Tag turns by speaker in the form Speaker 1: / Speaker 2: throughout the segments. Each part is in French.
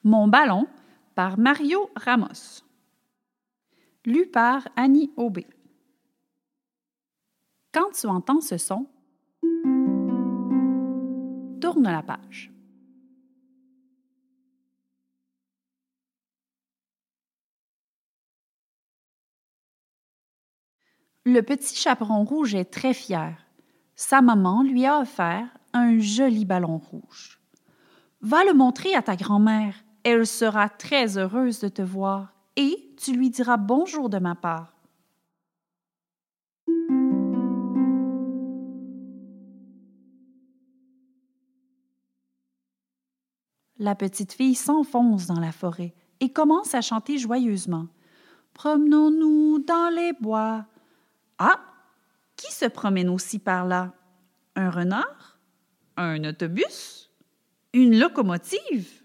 Speaker 1: Mon ballon par Mario Ramos. Lu par Annie Aubé. Quand tu entends ce son, tourne la page. Le petit chaperon rouge est très fier. Sa maman lui a offert un joli ballon rouge. Va le montrer à ta grand-mère. Elle sera très heureuse de te voir et tu lui diras bonjour de ma part. La petite fille s'enfonce dans la forêt et commence à chanter joyeusement. Promenons-nous dans les bois. Ah! Qui se promène aussi par là? Un renard? Un autobus? Une locomotive?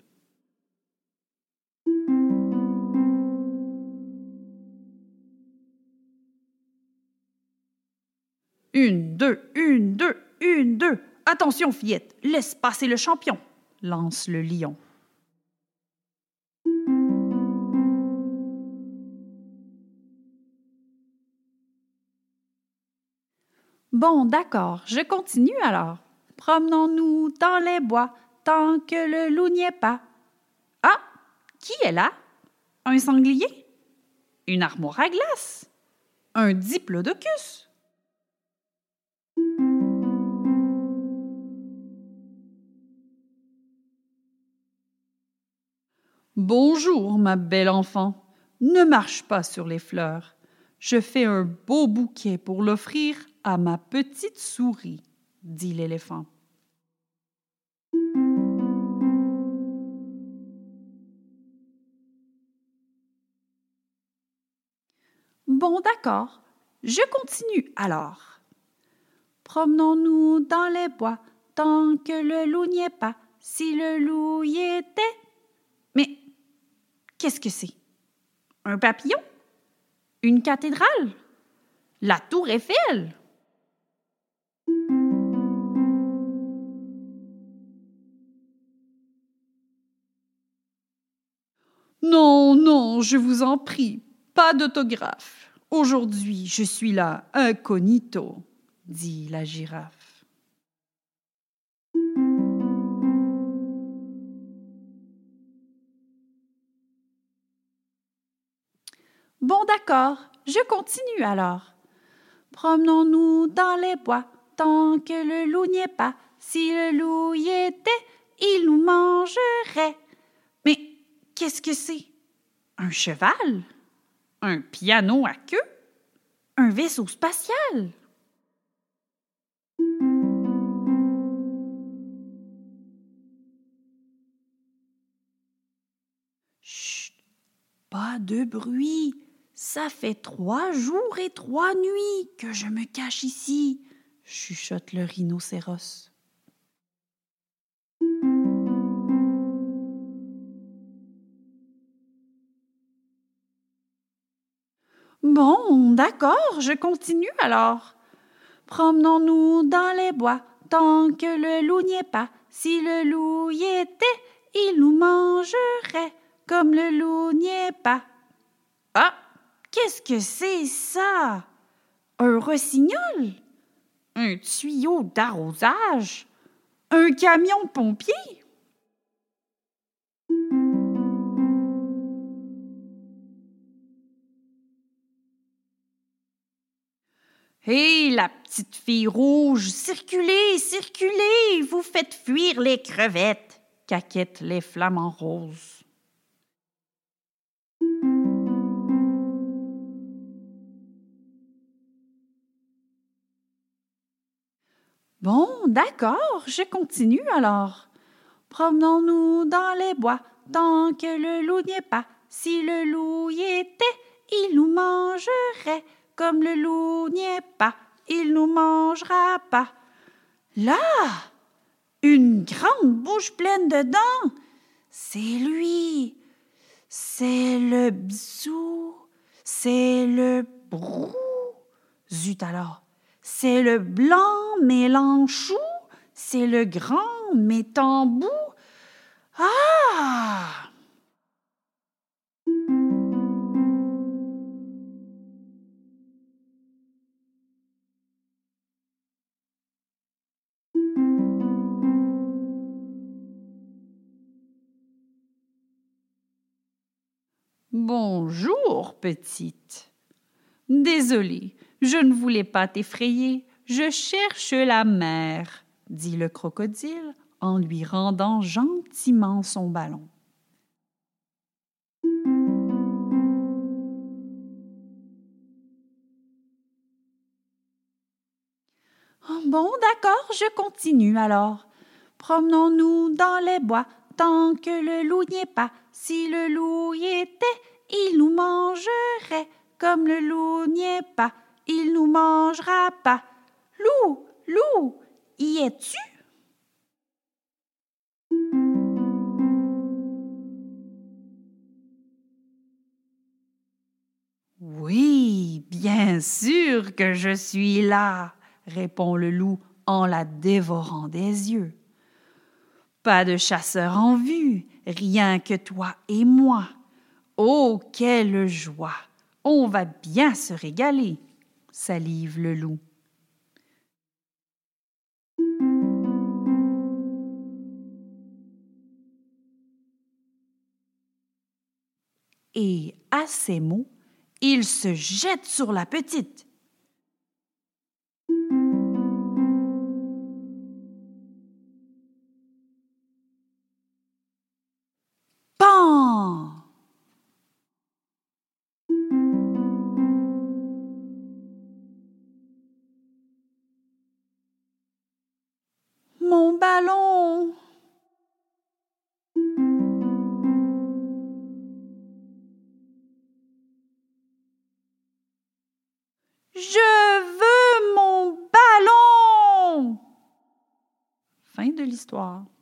Speaker 1: Une, deux. Attention, fillette, laisse passer le champion, lance le lion. Bon, d'accord, je continue alors. Promenons-nous dans les bois tant que le loup n'y est pas. Ah! Qui est là? Un sanglier? Une armoire à glace? Un diplodocus? Bonjour, ma belle enfant. Ne marche pas sur les fleurs. Je fais un beau bouquet pour l'offrir à ma petite souris, dit l'éléphant. Bon, d'accord, je continue alors. Promenons-nous dans les bois tant que le loup n'y est pas. Si le loup y était... Mais qu'est-ce que c'est? Un papillon? Une cathédrale? La tour Eiffel? Non, je vous en prie, pas d'autographe. Aujourd'hui, je suis là incognito, dit la girafe. Bon, d'accord, je continue alors. Promenons-nous dans les bois tant que le loup n'y est pas. Si le loup y était, il nous mangerait. Mais qu'est-ce que c'est? Un cheval? Un piano à queue? Un vaisseau spatial? Chut! Pas de bruit! Ça fait 3 jours et 3 nuits que je me cache ici, chuchote le rhinocéros. Bon, d'accord, je continue alors. Promenons-nous dans les bois tant que le loup n'y est pas. Si le loup y était, il nous mangerait. Comme le loup n'y est pas. Ah! Qu'est-ce que c'est ça? Un rossignol? Un tuyau d'arrosage? Un camion pompier? Hé, la petite fille rouge, circulez, vous faites fuir les crevettes, caquettent les flamants roses. Bon, d'accord, je continue alors. Promenons-nous dans les bois tant que le loup n'y est pas. Si le loup y était, il nous mangerait. Comme le loup n'y est pas, il nous mangera pas. Là, une grande bouche pleine de dents. C'est lui. C'est le bzou. C'est le brou. Zut alors. C'est le blanc mélanchou. C'est le grand métambou. Ah! Bonjour, petite. Désolé, je ne voulais pas t'effrayer. Je cherche la mer, dit le crocodile en lui rendant gentiment son ballon. Oh, bon, d'accord, je continue alors. Promenons-nous dans les bois tant que le loup n'y est pas. Si le loup y était, il nous mangerait. Comme le loup n'y est pas, il nous mangera pas. Loup, loup, y es-tu? Oui, bien sûr que je suis là, répond le loup en la dévorant des yeux. Pas de chasseur en vue, rien que toi et moi. Oh, quelle joie! On va bien se régaler, salive le loup. Et à ces mots, il se jette sur la petite. Pan! Mon ballon! Je veux mon ballon! Fin de l'histoire.